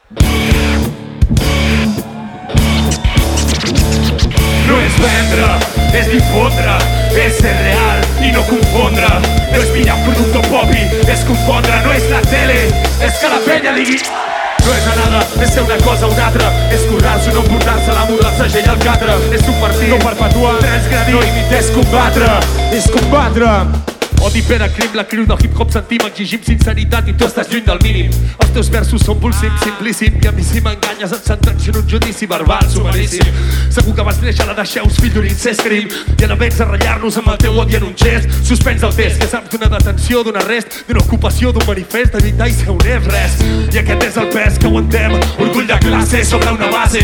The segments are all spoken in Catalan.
No és vendre, és difondre, és ser real i no confondre. No és pillar un producte popi, és confondre. No és la tele, és que la penya digui. No és anada, és ser una cosa o una altra. És currar-se o no portar-se la muda, el segell al catre. És subvertir, no perpetuar, transgredir, no imitar, és combatre. És combatre. Odi per a crim, la criu del hip-hop sentim, exigim sinceritat i tu estàs lluny del mínim. Els teus versos són pulsims, simplíssim, i a mi si m'enganyes et sentencio en un judici verbal sumaríssim. Segur que vas néixer a la Deixeus, fill d'un incest crim, i ara vens a ratllar-nos amb el teu odi en un gest. Suspens el test, que saps d'una detenció, d'un arrest, d'una ocupació, d'un manifest, d'evitar i ser un res. I aquest és el pes que aguantem, orgull de classe sobre una base.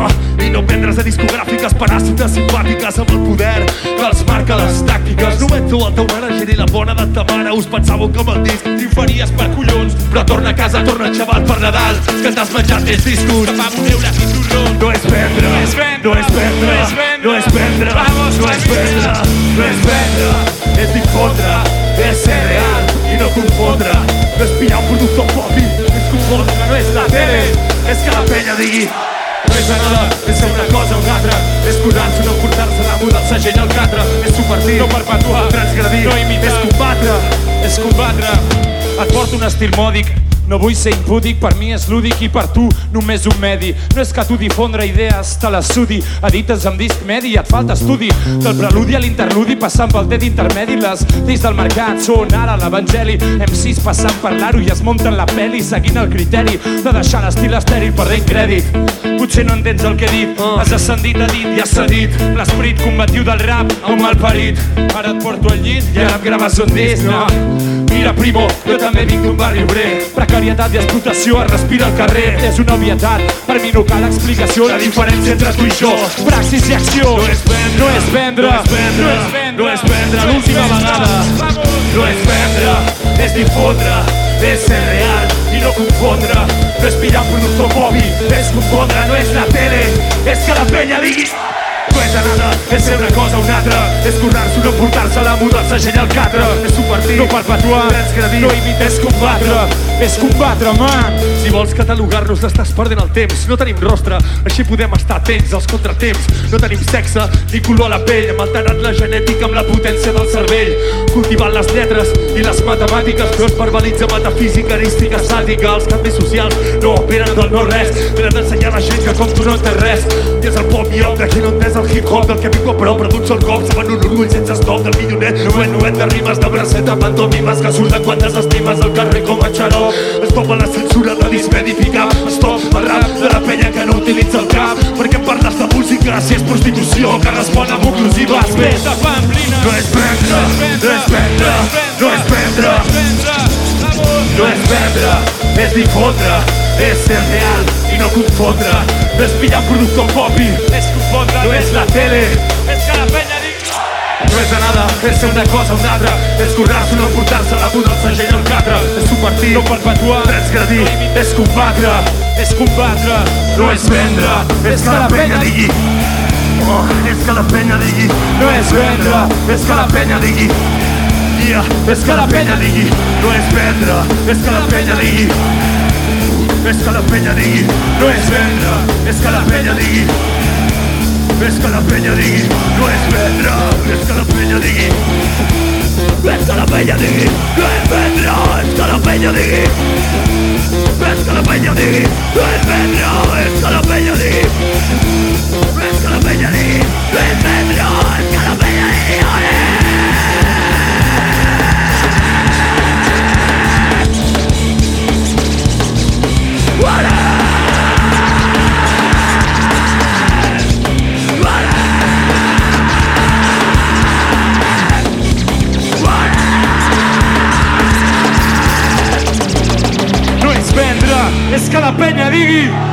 I no prendre's a discogràfiques paràsites simpàtiques amb el poder que els marca les tàctiques. No ets tu el teu manager i la bona de ta mare, us pensàveu que amb el disc triomfaries per collons, però torna a casa, torna xaval per Nadal, que t'has menjat més discos, que fa un eure i turrons. No és vendre, no és vendre, no és vendre, no és vendre, no és vendre, no és vendre, és difondre, és ser real i no confondre. No és pillar un producte popi, és confondre. No és la tele, és que la penya digui. No és anada, és ser una cosa o una altra. És currar-se, no portar-se la muda, el segell al catre. És subvertir, no perpetuar, transgredir, no imitar, és combatre. És combatre. Et porto un estil mòdic. No vull ser impúdic, per mi és lúdic i per tu només un medi. No és que tu difondre idees te les sudi, edites amb disc medi i et falta estudi. Del preludi a l'interludi passant pel det intermedi, les lleis del mercat són ara l'evangeli. MCs passant per l'aro i es munten la peli seguint el criteri de deixar l'estil estèril perdent crèdit. Potser no entens el que he dit, has ascendit a dit i has cedit l'esperit combatiu del rap a un malparit. Ara et porto al llit i ara em graves un disc, no? Mira, primo, jo també vinc d'un barri obrer. Precarietat i explotació es respira al carrer. És una obvietat, per mi no cal explicació. La diferència entre tu i jo, praxis i acció. No és vendre, no és vendre, no és vendre, no és vendre l'última vegada. No és vendre, és difondre, és ser real i no confondre. No és pillar un productor mobi, és confondre. No és la tele, és que la penya digui. No és anada, és ser una cosa o una altra. És currar-se o no portar-se la muda, el segell al catre. És subvertir, no perpetuar, transgredir, no imitar, és combatre. És combatre, man. Si vols catalogar-nos estàs perdent el temps. No tenim rostre, així podem estar atents als contratemps. No tenim sexe ni color a la pell. Hem alterat la genètica amb la potència del cervell, cultivant les lletres i les matemàtiques. No es verbalitza metafísica, arística, sàdica. Els canvis socials no operen del no-res. Venen d'ensenyar a la gent que com tu no entens res. I és el pop miop de qui no entès el hip-hop, del que vinc a prop, però d'un sol cop saben un orgull sense estop, del millonet nuet de rimes, de braceta, pantomimes que surten quan desestimes al carrer com a xarop. Stop a la censura de desmedificar, stop al rap de la penya que no utilitza el cap. Per què em parles de música si és prostitució que respon a conclusives? No és vendre, no és vendre, no és vendre, no és vendre, és difondre, és ser real i no confondre. No és pillar un productor popi, és confondre. No és la tele, és que la penya digui. No és anada, és ser una cosa o una altra. És currar-se o no portar-se la muda, el segell al catre. És subvertir, no perpetuar, transgredir, és combatre. És combatre, no és vendre, és que la penya digui. És que la penya digui. No és vendre, és que la penya digui. És que la penya digui. No és vendre, és que la penya digui. És que la penya digui. No és vendre, és que la penya digui. És que la penya digui. No és vendre, és que la penya digui. És que la penya digui. No és vendre, és que la penya digui. És que la penya digui. No és vendre, és que la penya digui. És que la penya digui. No és vendre, és que la penya digui. No és vendre, és que la penya digui.